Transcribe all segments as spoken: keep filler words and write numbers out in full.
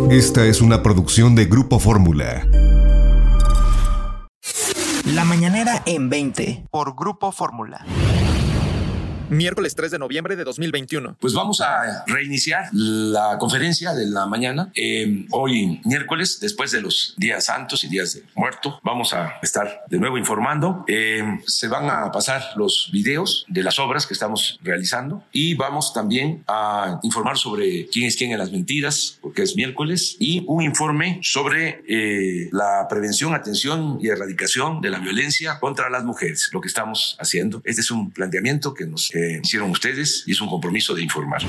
Esta es una producción de Grupo Fórmula. La mañanera en veinte por Grupo Fórmula. Miércoles tres de noviembre de dos mil veintiuno. Pues vamos a reiniciar la conferencia de la mañana. Eh, hoy miércoles, después de los días santos y días de muerto, vamos a estar de nuevo informando. Eh, se van a pasar los videos de las obras que estamos realizando y vamos también a informar sobre quién es quién en las mentiras, porque es miércoles, y un informe sobre eh, la prevención, atención y erradicación de la violencia contra las mujeres, lo que estamos haciendo. Este es un planteamiento que nos eh, hicieron ustedes y es un compromiso de informar.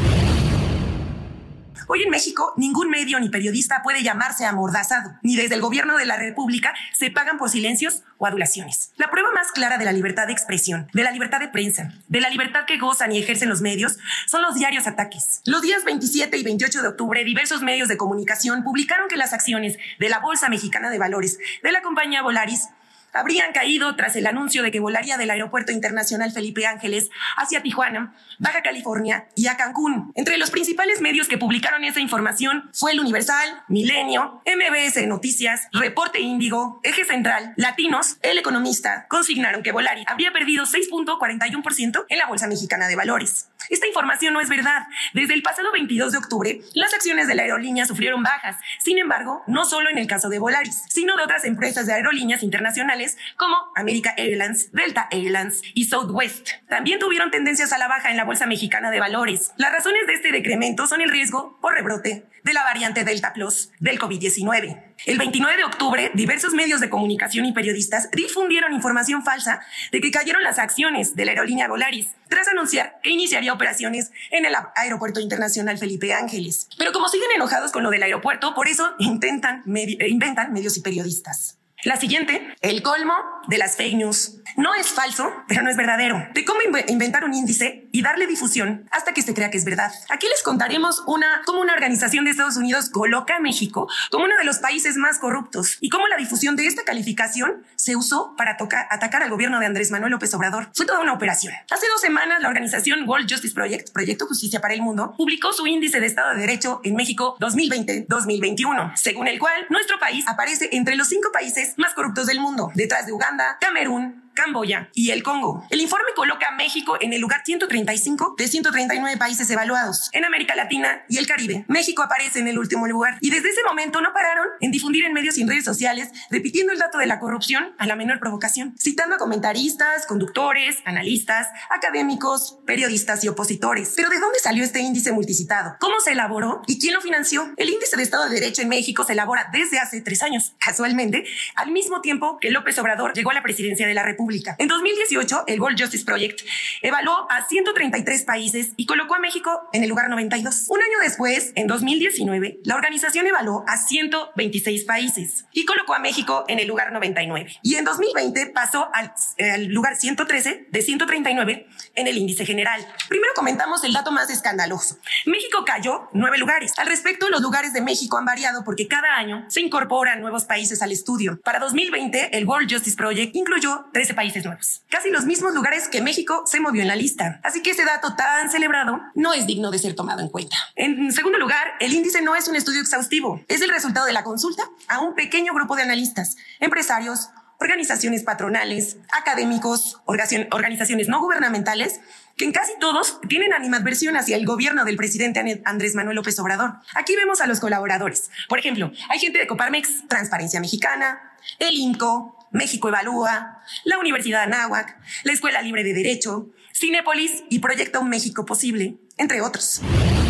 Hoy en México, ningún medio ni periodista puede llamarse amordazado, ni desde el gobierno de la República se pagan por silencios o adulaciones. La prueba más clara de la libertad de expresión, de la libertad de prensa, de la libertad que gozan y ejercen los medios, son los diarios ataques. Los días veintisiete y veintiocho de octubre, diversos medios de comunicación publicaron que las acciones de la Bolsa Mexicana de Valores de la compañía Volaris habrían caído tras el anuncio de que volaría del Aeropuerto Internacional Felipe Ángeles hacia Tijuana, Baja California y a Cancún. Entre los principales medios que publicaron esa información fue El Universal, Milenio, M B S Noticias, Reporte Índigo, Eje Central, Latinos, El Economista. Consignaron que Volaris habría perdido seis punto cuarenta y uno por ciento en la Bolsa Mexicana de Valores. Esta información no es verdad. Desde el pasado veintidós de octubre, las acciones de la aerolínea sufrieron bajas. Sin embargo, no solo en el caso de Volaris, sino de otras empresas de aerolíneas internacionales como America Airlines, Delta Airlines y Southwest. También tuvieron tendencias a la baja en la Bolsa Mexicana de Valores. Las razones de este decremento son el riesgo por rebrote de la variante Delta Plus del COVID diecinueve. El veintinueve de octubre, diversos medios de comunicación y periodistas difundieron información falsa de que cayeron las acciones de la aerolínea Volaris tras anunciar que iniciaría operaciones en el Aeropuerto Internacional Felipe Ángeles. Pero como siguen enojados con lo del aeropuerto, por eso intentan medi- inventan medios y periodistas. La siguiente, el colmo de las fake news. No es falso, pero no es verdadero. De cómo inv- inventar un índice y darle difusión hasta que se crea que es verdad. Aquí les contaremos una, cómo una organización de Estados Unidos coloca a México como uno de los países más corruptos y cómo la difusión de esta calificación se usó para tocar, atacar al gobierno de Andrés Manuel López Obrador. Fue toda una operación. Hace dos semanas, la organización World Justice Project, Proyecto Justicia para el Mundo, publicó su índice de Estado de Derecho en México dos mil veinte dos mil veintiuno, según el cual nuestro país aparece entre los cinco países más corruptos del mundo, detrás de Uganda, Camerún, Camboya y el Congo. El informe coloca a México en el lugar ciento treinta y cinco de ciento treinta y nueve países evaluados. En América Latina y el Caribe, México aparece en el último lugar. Y desde ese momento no pararon en difundir en medios y en redes sociales, repitiendo el dato de la corrupción a la menor provocación, citando a comentaristas, conductores, analistas, académicos, periodistas y opositores. Pero ¿de dónde salió este índice multicitado? ¿Cómo se elaboró? ¿Y quién lo financió? El índice de Estado de Derecho en México se elabora desde hace tres años, casualmente, al mismo tiempo que López Obrador llegó a la presidencia de la República. En dos mil dieciocho, el World Justice Project evaluó a ciento treinta y tres países y colocó a México en el lugar noventa y dos. Un año después, en dos mil diecinueve, la organización evaluó a ciento veintiséis países y colocó a México en el lugar noventa y nueve. Y en dos mil veinte pasó al, al lugar ciento trece de ciento treinta y nueve en el índice general. Primero comentamos el dato más escandaloso. México cayó nueve lugares. Al respecto, los lugares de México han variado porque cada año se incorporan nuevos países al estudio. Para dos mil veinte, el World Justice Project incluyó trece países nuevos, casi los mismos lugares que México se movió en la lista. Así que ese dato tan celebrado no es digno de ser tomado en cuenta. En segundo lugar, el índice no es un estudio exhaustivo, es el resultado de la consulta a un pequeño grupo de analistas, empresarios, organizaciones patronales, académicos, organizaciones no gubernamentales, que en casi todos tienen animadversión hacia el gobierno del presidente Andrés Manuel López Obrador. Aquí vemos a los colaboradores. Por ejemplo, hay gente de Coparmex, Transparencia Mexicana, el INCO, México Evalúa, la Universidad Anáhuac, la Escuela Libre de Derecho, Cinépolis y Proyecto México Posible, entre otros.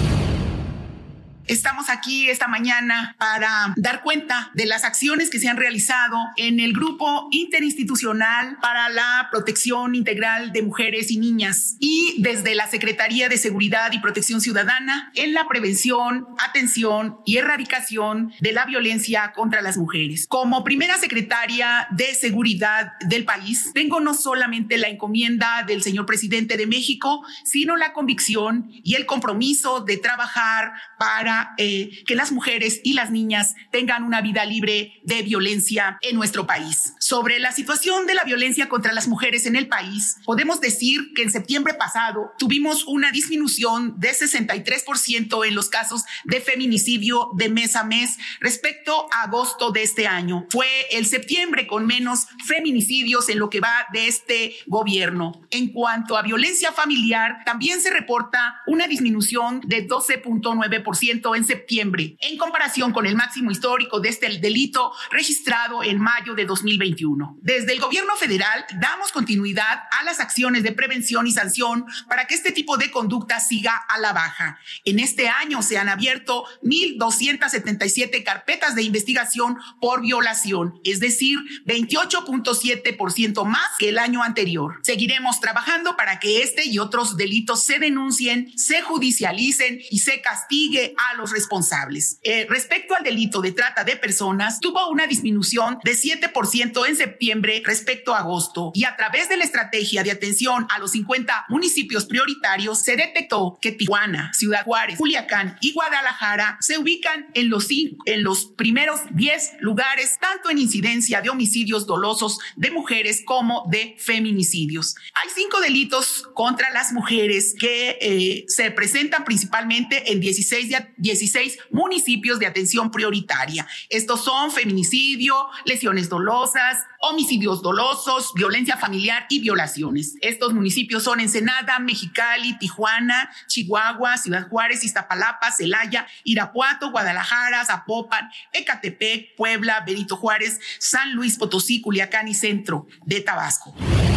Estamos aquí esta mañana para dar cuenta de las acciones que se han realizado en el Grupo Interinstitucional para la Protección Integral de Mujeres y Niñas y desde la Secretaría de Seguridad y Protección Ciudadana en la prevención, atención y erradicación de la violencia contra las mujeres. Como primera secretaria de Seguridad del país, tengo no solamente la encomienda del señor presidente de México, sino la convicción y el compromiso de trabajar para para eh, que las mujeres y las niñas tengan una vida libre de violencia en nuestro país. Sobre la situación de la violencia contra las mujeres en el país, podemos decir que en septiembre pasado tuvimos una disminución de sesenta y tres por ciento en los casos de feminicidio de mes a mes respecto a agosto de este año. Fue el septiembre con menos feminicidios en lo que va de este gobierno. En cuanto a violencia familiar, también se reporta una disminución de doce punto nueve por ciento en septiembre, en comparación con el máximo histórico de este delito registrado en mayo de dos mil veintiuno. Desde el gobierno federal damos continuidad a las acciones de prevención y sanción para que este tipo de conducta siga a la baja. En este año se han abierto mil doscientas setenta y siete carpetas de investigación por violación, es decir, veintiocho punto siete por ciento más que el año anterior. Seguiremos trabajando para que este y otros delitos se denuncien, se judicialicen y se castigue a los responsables. Eh, respecto al delito de trata de personas, tuvo una disminución de siete por ciento en septiembre respecto a agosto, y a través de la estrategia de atención a los cincuenta municipios prioritarios se detectó que Tijuana, Ciudad Juárez, Culiacán y Guadalajara se ubican en los, en los primeros diez lugares, tanto en incidencia de homicidios dolosos de mujeres como de feminicidios. Hay cinco delitos contra las mujeres que eh, se presentan principalmente en dieciséis, dieciséis municipios de atención prioritaria. Estos son feminicidio, lesiones dolosas, homicidios dolosos, violencia familiar y violaciones. Estos municipios son Ensenada, Mexicali, Tijuana, Chihuahua, Ciudad Juárez, Iztapalapa, Celaya, Irapuato, Guadalajara, Zapopan, Ecatepec, Puebla, Benito Juárez, San Luis Potosí, Culiacán y Centro de Tabasco.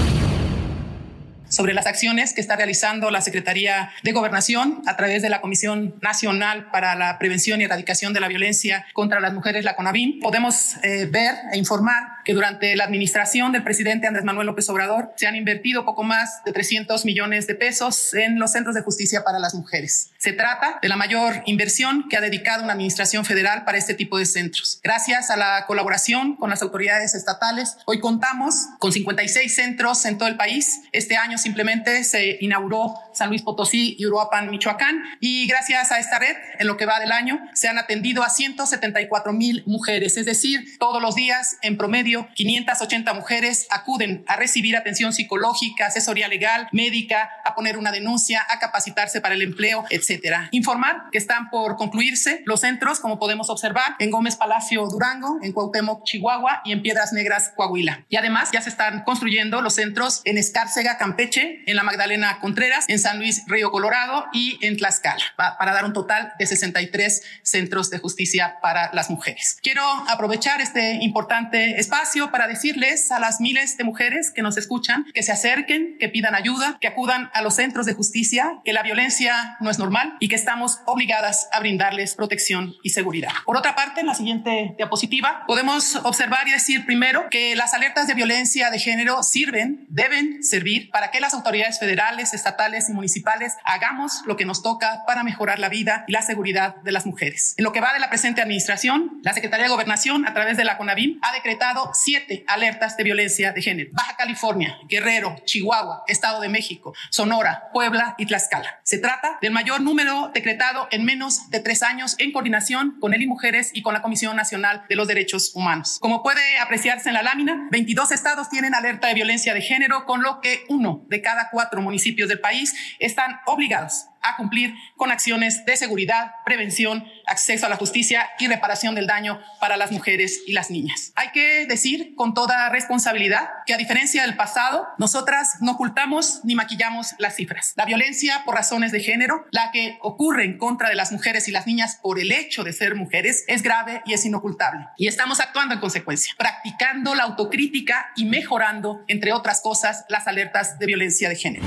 Sobre las acciones que está realizando la Secretaría de Gobernación a través de la Comisión Nacional para la Prevención y Erradicación de la Violencia contra las Mujeres, la CONAVIM, podemos eh, ver e informar que durante la administración del presidente Andrés Manuel López Obrador se han invertido poco más de trescientos millones de pesos en los centros de justicia para las mujeres. Se trata de la mayor inversión que ha dedicado una administración federal para este tipo de centros. Gracias a la colaboración con las autoridades estatales, hoy contamos con cincuenta y seis centros en todo el país. Este año simplemente se inauguró San Luis Potosí y Uruapan, Michoacán, y gracias a esta red, en lo que va del año, se han atendido a ciento setenta y cuatro mil mujeres, es decir, todos los días, en promedio, quinientas ochenta mujeres acuden a recibir atención psicológica, asesoría legal, médica, a poner una denuncia, a capacitarse para el empleo, etcétera. Informar que están por concluirse los centros, como podemos observar, en Gómez Palacio, Durango, en Cuauhtémoc, Chihuahua, y en Piedras Negras, Coahuila. Y además ya se están construyendo los centros en Escárcega, Campeche, en la Magdalena Contreras, en San Luis Río Colorado y en Tlaxcala, para dar un total de sesenta y tres centros de justicia para las mujeres. Quiero aprovechar este importante espacio para decirles a las miles de mujeres que nos escuchan que se acerquen, que pidan ayuda, que acudan a los centros de justicia, que la violencia no es normal y que estamos obligadas a brindarles protección y seguridad. Por otra parte, en la siguiente diapositiva podemos observar y decir primero que las alertas de violencia de género sirven, deben servir para que las autoridades federales, estatales y municipales hagamos lo que nos toca para mejorar la vida y la seguridad de las mujeres. En lo que va de la presente administración, la Secretaría de Gobernación, a través de la CONAVIM, ha decretado siete alertas de violencia de género. Baja California, Guerrero, Chihuahua, Estado de México, Sonora, Puebla y Tlaxcala. Se trata del mayor número decretado en menos de tres años en coordinación con el I Mujeres y con la Comisión Nacional de los Derechos Humanos. Como puede apreciarse en la lámina, veintidós estados tienen alerta de violencia de género, con lo que uno de cada cuatro municipios del país están obligados a cumplir con acciones de seguridad, prevención, acceso a la justicia y reparación del daño para las mujeres y las niñas. Hay que decir con toda responsabilidad que, a diferencia del pasado, nosotras no ocultamos ni maquillamos las cifras. La violencia por razones de género, la que ocurre en contra de las mujeres y las niñas por el hecho de ser mujeres, es grave y es inocultable. Y estamos actuando en consecuencia, practicando la autocrítica y mejorando, entre otras cosas, las alertas de violencia de género.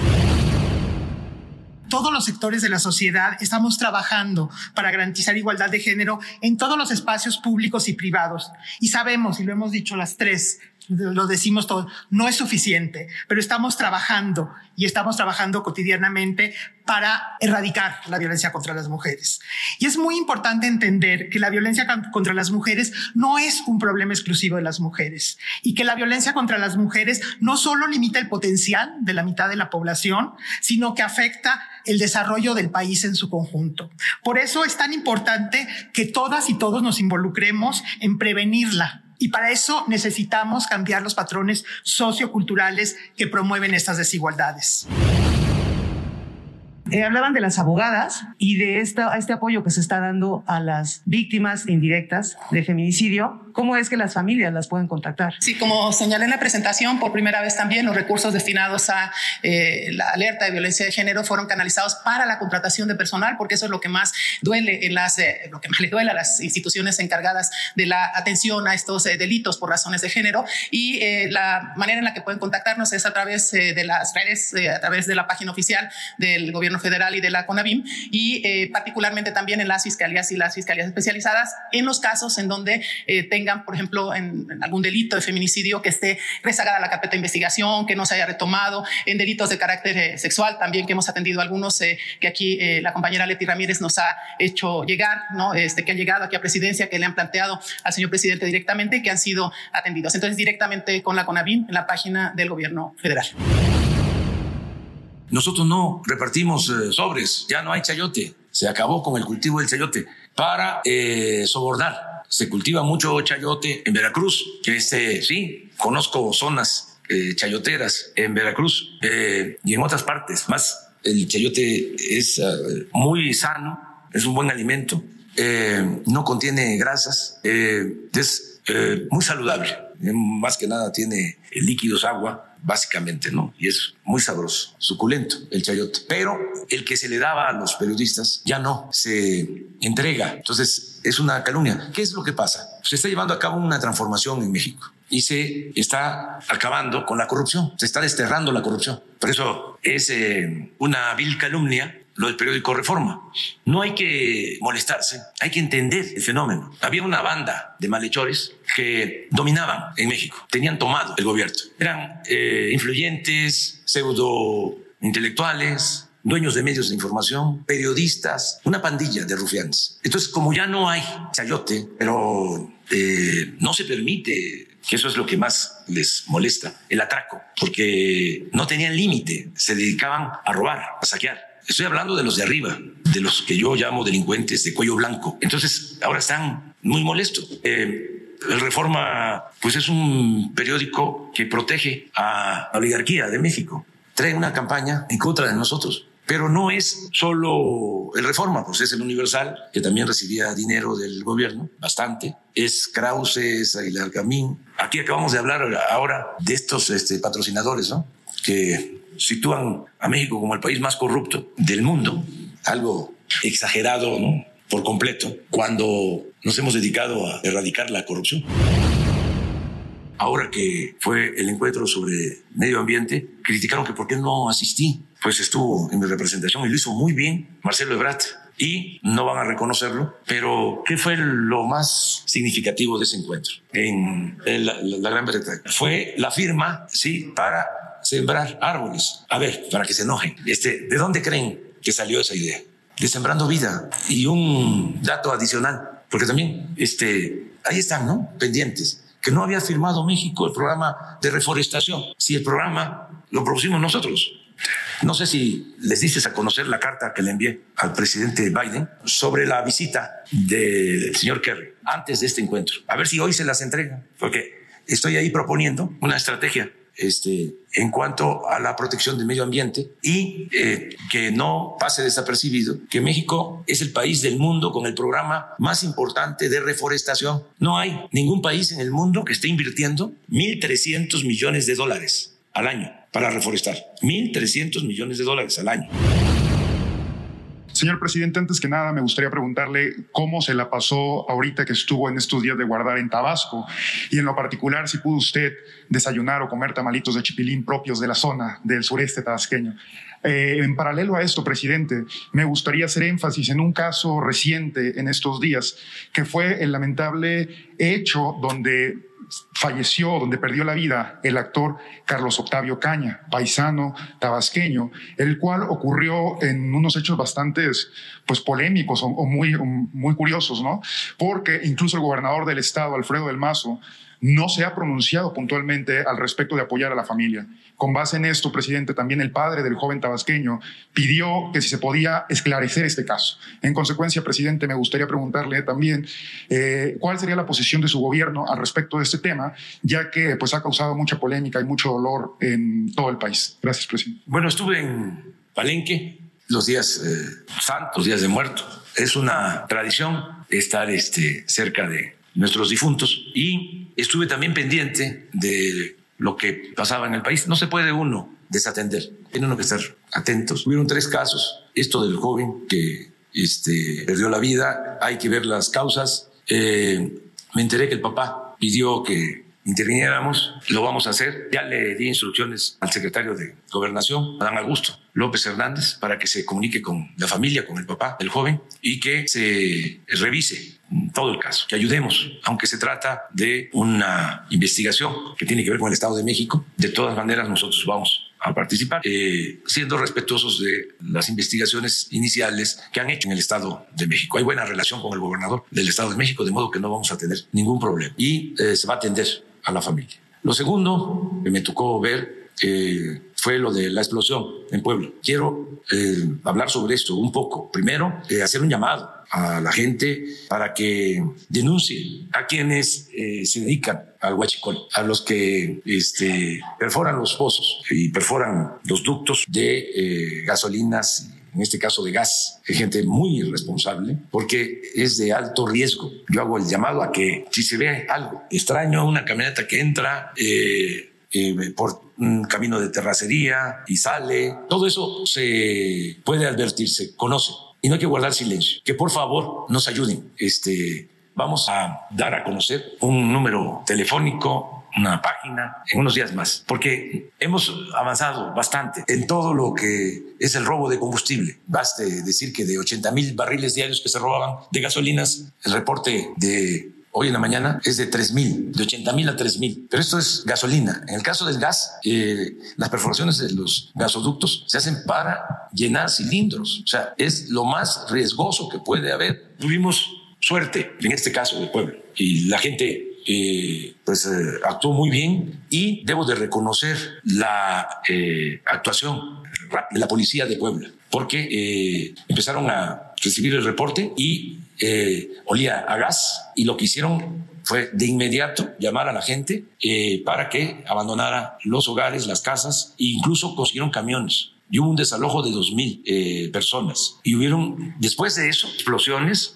Todos los sectores de la sociedad estamos trabajando para garantizar igualdad de género en todos los espacios públicos y privados. Y sabemos, y lo hemos dicho las tres, lo decimos todos, no es suficiente, pero estamos trabajando y estamos trabajando cotidianamente para erradicar la violencia contra las mujeres. Y es muy importante entender que la violencia contra las mujeres no es un problema exclusivo de las mujeres y que la violencia contra las mujeres no solo limita el potencial de la mitad de la población, sino que afecta el desarrollo del país en su conjunto. Por eso es tan importante que todas y todos nos involucremos en prevenirla. Y para eso necesitamos cambiar los patrones socioculturales que promueven estas desigualdades. Eh, hablaban de las abogadas y de esta, este apoyo que se está dando a las víctimas indirectas de feminicidio. ¿Cómo es que las familias las pueden contactar? Sí, como señalé en la presentación, por primera vez también los recursos destinados a eh, la alerta de violencia de género fueron canalizados para la contratación de personal, porque eso es lo que más duele en las, eh, lo que más le duele a las instituciones encargadas de la atención a estos eh, delitos por razones de género. Y eh, la manera en la que pueden contactarnos es a través eh, de las redes, eh, a través de la página oficial del Gobierno Federal y de la CONAVIM, y eh, particularmente también en las fiscalías y las fiscalías especializadas en los casos en donde eh, tengan, por ejemplo, en, en algún delito de feminicidio que esté rezagada la carpeta de investigación, que no se haya retomado, en delitos de carácter eh, sexual también, que hemos atendido algunos eh, que aquí eh, la compañera Leti Ramírez nos ha hecho llegar, ¿no? Este, que han llegado aquí a presidencia, que le han planteado al señor presidente directamente y que han sido atendidos. Entonces, directamente con la CONAVIM en la página del Gobierno Federal. Nosotros no repartimos eh, sobres, ya no hay chayote, se acabó con el cultivo del chayote para eh, sobornar. Se cultiva mucho chayote en Veracruz, este, sí, conozco zonas eh, chayoteras en Veracruz eh, y en otras partes más. El chayote es uh, muy sano, es un buen alimento, eh, no contiene grasas, eh, es eh, muy saludable, eh, más que nada tiene líquidos, agua, básicamente, ¿no? Y es muy sabroso, suculento el chayote. Pero el que se le daba a los periodistas ya no se entrega. Entonces es una calumnia. ¿Qué es lo que pasa? Se está llevando a cabo una transformación en México y se está acabando con la corrupción. Se está desterrando la corrupción. Por eso es eh, una vil calumnia lo del periódico Reforma. No hay que molestarse, hay que entender el fenómeno. Había una banda de malhechores que dominaban en México, tenían tomado el gobierno. Eran eh, influyentes, pseudo intelectuales, dueños de medios de información, periodistas, una pandilla de rufianes. Entonces, como ya no hay chayote, pero eh, no se permite, que eso es lo que más les molesta, el atraco, porque no tenían límite, se dedicaban a robar, a saquear. Estoy hablando de los de arriba, de los que yo llamo delincuentes de cuello blanco. Entonces, ahora están muy molestos. Eh, el Reforma, pues es un periódico que protege a la oligarquía de México. Trae una campaña en contra de nosotros. Pero no es solo el Reforma, pues es el Universal, que también recibía dinero del gobierno, bastante. Es Krause, es Aguilar Camín. Aquí acabamos de hablar ahora de estos este, patrocinadores, ¿no? Que sitúan a México como el país más corrupto del mundo, algo exagerado, ¿no? Por completo, cuando nos hemos dedicado a erradicar la corrupción. Ahora que fue el encuentro sobre medio ambiente, criticaron que por qué no asistí. Pues estuvo en mi representación y lo hizo muy bien Marcelo Ebrard. Y no van a reconocerlo, pero ¿qué fue lo más significativo de ese encuentro en la, la, la Gran Bretaña? Fue la firma, sí, para sembrar árboles. A ver, para que se enojen. Este, ¿de dónde creen que salió esa idea? De Sembrando Vida. Y un dato adicional, porque también este, ahí están, ¿no? Pendientes. Que no había firmado México el programa de reforestación. Si el programa lo propusimos nosotros. No sé si les dices a conocer la carta que le envié al presidente Biden sobre la visita del señor Kerry antes de este encuentro. A ver si hoy se las entregan, porque estoy ahí proponiendo una estrategia este, en cuanto a la protección del medio ambiente y eh, que no pase desapercibido que México es el país del mundo con el programa más importante de reforestación. No hay ningún país en el mundo que esté invirtiendo mil trescientos millones de dólares al año para reforestar. mil trescientos millones de dólares al año. Señor presidente, antes que nada me gustaría preguntarle cómo se la pasó ahorita que estuvo en estos días de guardar en Tabasco y en lo particular si pudo usted desayunar o comer tamalitos de chipilín propios de la zona del sureste tabasqueño. Eh, en paralelo a esto, presidente, me gustaría hacer énfasis en un caso reciente en estos días que fue el lamentable hecho donde falleció, donde perdió la vida el actor Carlos Octavio Caña, paisano tabasqueño, el cual ocurrió en unos hechos bastante pues, polémicos o, o muy, muy curiosos, ¿no? Porque incluso el gobernador del estado, Alfredo del Mazo, no se ha pronunciado puntualmente al respecto de apoyar a la familia. Con base en esto, presidente, también el padre del joven tabasqueño pidió que si se podía esclarecer este caso. En consecuencia, presidente, me gustaría preguntarle también eh, cuál sería la posición de su gobierno al respecto de este tema, ya que pues, ha causado mucha polémica y mucho dolor en todo el país. Gracias, presidente. Bueno, estuve en Palenque los días eh, santos, los días de muerto. Es una tradición estar este, cerca de nuestros difuntos, y estuve también pendiente de lo que pasaba en el país. No se puede uno desatender, tiene uno que estar atentos. Hubieron tres casos, esto del joven que este, perdió la vida, hay que ver las causas. Eh, me enteré que el papá pidió que interviniéramos, lo vamos a hacer. Ya le di instrucciones al secretario de Gobernación, Adán Augusto López Hernández, para que se comunique con la familia, con el papá del joven, y que se revise todo el caso, que ayudemos, aunque se trata de una investigación que tiene que ver con el Estado de México. De todas maneras, nosotros vamos a participar, eh, siendo respetuosos de las investigaciones iniciales que han hecho en el Estado de México. Hay buena relación con el gobernador del Estado de México, de modo que no vamos a tener ningún problema, y eh, se va a atender a la familia. Lo segundo que me tocó ver eh, fue lo de la explosión en Puebla. Quiero eh, hablar sobre esto un poco. Primero, eh, hacer un llamado a la gente para que denuncie a quienes eh, se dedican al huachicol, a los que este, perforan los pozos y perforan los ductos de eh, gasolinas, en este caso de gas. Es gente muy irresponsable porque es de alto riesgo. Yo hago el llamado a que si se ve algo extraño, una camioneta que entra eh, eh, por un camino de terracería y sale, todo eso se puede advertir, se conoce. Y no hay que guardar silencio. Que por favor nos ayuden. Este, vamos a dar a conocer un número telefónico, una página, en unos días más, porque hemos avanzado bastante en todo lo que es el robo de combustible. Baste decir que de ochenta mil barriles diarios que se robaban de gasolinas, el reporte de hoy en la mañana es de tres mil, de ochenta mil a tres mil. Pero esto es gasolina. En el caso del gas, eh, las perforaciones de los gasoductos se hacen para llenar cilindros. O sea, es lo más riesgoso que puede haber. Tuvimos suerte en este caso de Puebla y la gente eh, pues, eh, actuó muy bien, y debo de reconocer la eh, actuación de la policía de Puebla, porque eh, empezaron a recibir el reporte y eh, olía a gas, y lo que hicieron fue de inmediato llamar a la gente eh, para que abandonara los hogares, las casas, e incluso consiguieron camiones. Y hubo un desalojo de dos mil eh, personas. Y hubieron, después de eso, explosiones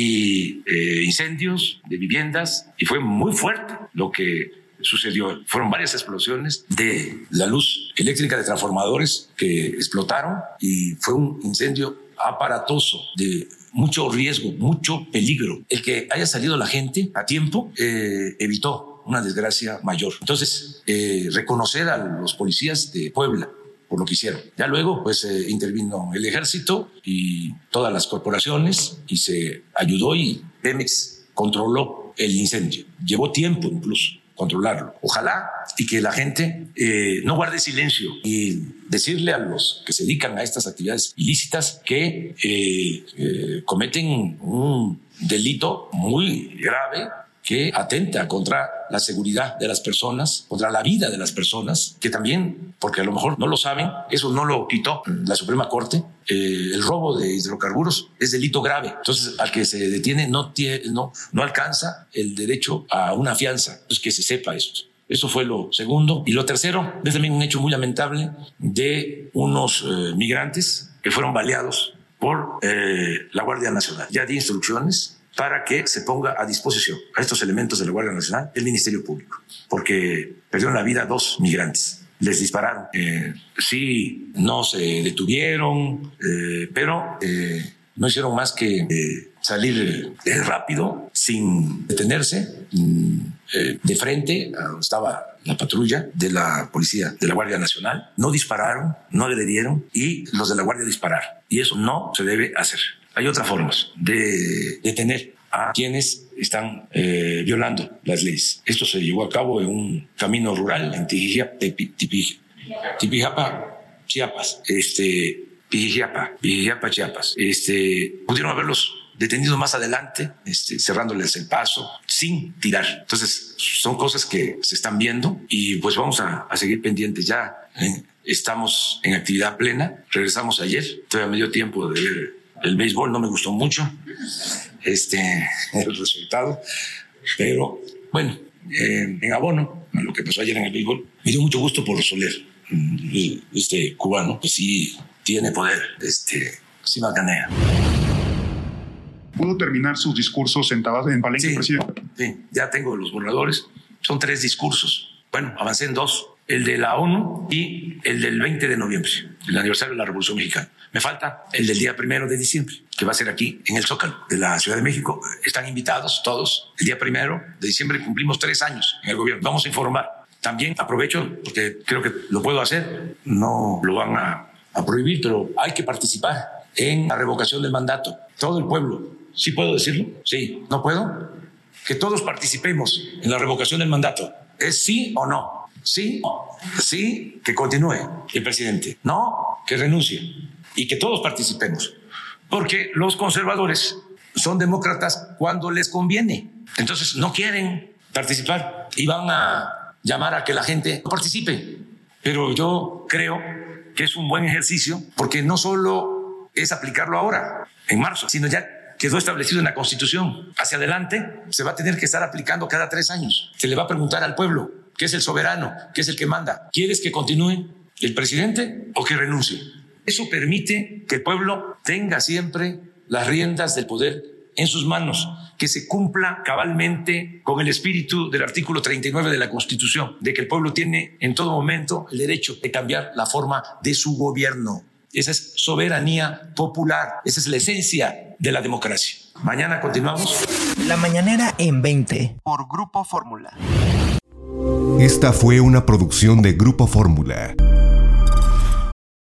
y eh, incendios de viviendas, y fue muy fuerte lo que sucedió. Fueron varias explosiones de la luz eléctrica de transformadores que explotaron, y fue un incendio aparatoso de mucho riesgo, mucho peligro. El que haya salido la gente a tiempo eh, evitó una desgracia mayor. Entonces, eh, reconocer a los policías de Puebla por lo que hicieron. Ya luego, pues, eh, intervino el ejército y todas las corporaciones, y se ayudó, y Pemex controló el incendio. Llevó tiempo incluso controlarlo. Ojalá y que la gente eh, no guarde silencio, y decirle a los que se dedican a estas actividades ilícitas que eh, eh, cometen un delito muy grave que atenta contra la seguridad de las personas, contra la vida de las personas, que también, porque a lo mejor no lo saben, eso no lo quitó la Suprema Corte, eh, el robo de hidrocarburos es delito grave. Entonces, al que se detiene no, tiene, no, no alcanza el derecho a una fianza. Entonces, que se sepa esto. Eso fue lo segundo. Y lo tercero, es también un hecho muy lamentable de unos eh, migrantes que fueron baleados por eh, la Guardia Nacional. Ya di instrucciones para que se ponga a disposición a estos elementos de la Guardia Nacional el Ministerio Público, porque perdieron la vida dos migrantes. Les dispararon. Eh, sí, no se detuvieron, eh, pero eh, no hicieron más que eh, salir eh, rápido, sin detenerse, eh, de frente a donde estaba la patrulla de la policía de la Guardia Nacional. No dispararon, no agredieron, y los de la Guardia dispararon. Y eso no se debe hacer. Hay otras formas de detener a quienes están eh, violando las leyes. Esto se llevó a cabo en un camino rural en Tipijapa, Tipijapa, Chiapas, este, Pijijiapa, Pijijiapa, Chiapas. Este, pudieron haberlos detenido más adelante, este, cerrándoles el paso, sin tirar. Entonces, son cosas que se están viendo y pues vamos a, a seguir pendientes. Ya eh, estamos en actividad plena. Regresamos ayer, todavía me dio tiempo de ver el béisbol, no me gustó mucho este, el resultado, pero bueno, eh, en abono a lo que pasó ayer en el béisbol, me dio mucho gusto por Soler, este cubano, que sí tiene poder, este, sí macanea. ¿Pudo terminar sus discursos en, Tabasco, en Palenque, sí, presidente? Sí, ya tengo los borradores. Son tres discursos. Bueno, avancé en dos. El de la ONU y el del veinte de noviembre, el aniversario de la Revolución Mexicana. Me falta el del día primero de diciembre, que va a ser aquí en el Zócalo de la Ciudad de México. Están invitados todos. El día primero de diciembre cumplimos tres años en el gobierno. Vamos a informar. También aprovecho, porque creo que lo puedo hacer, no lo van a, a prohibir, pero hay que participar en la revocación del mandato. Todo el pueblo. ¿Sí puedo decirlo? Sí. ¿No puedo? Que todos participemos en la revocación del mandato. ¿Es sí o no? Sí, sí, que continúe el presidente. No, que renuncie. Y que todos participemos. Porque los conservadores son demócratas cuando les conviene. Entonces no quieren participar y van a llamar a que la gente participe. Pero yo creo que es un buen ejercicio porque no solo es aplicarlo ahora, en marzo, sino ya quedó establecido en la Constitución. Hacia adelante se va a tener que estar aplicando cada tres años. Se le va a preguntar al pueblo, ¿qué es el soberano? ¿Qué es el que manda? ¿Quieres que continúe el presidente o que renuncie? Eso permite que el pueblo tenga siempre las riendas del poder en sus manos, que se cumpla cabalmente con el espíritu del artículo treinta y nueve de la Constitución, de que el pueblo tiene en todo momento el derecho de cambiar la forma de su gobierno. Esa es soberanía popular, esa es la esencia de la democracia. Mañana continuamos. La Mañanera en veinte por Grupo Fórmula. Esta fue una producción de Grupo Fórmula.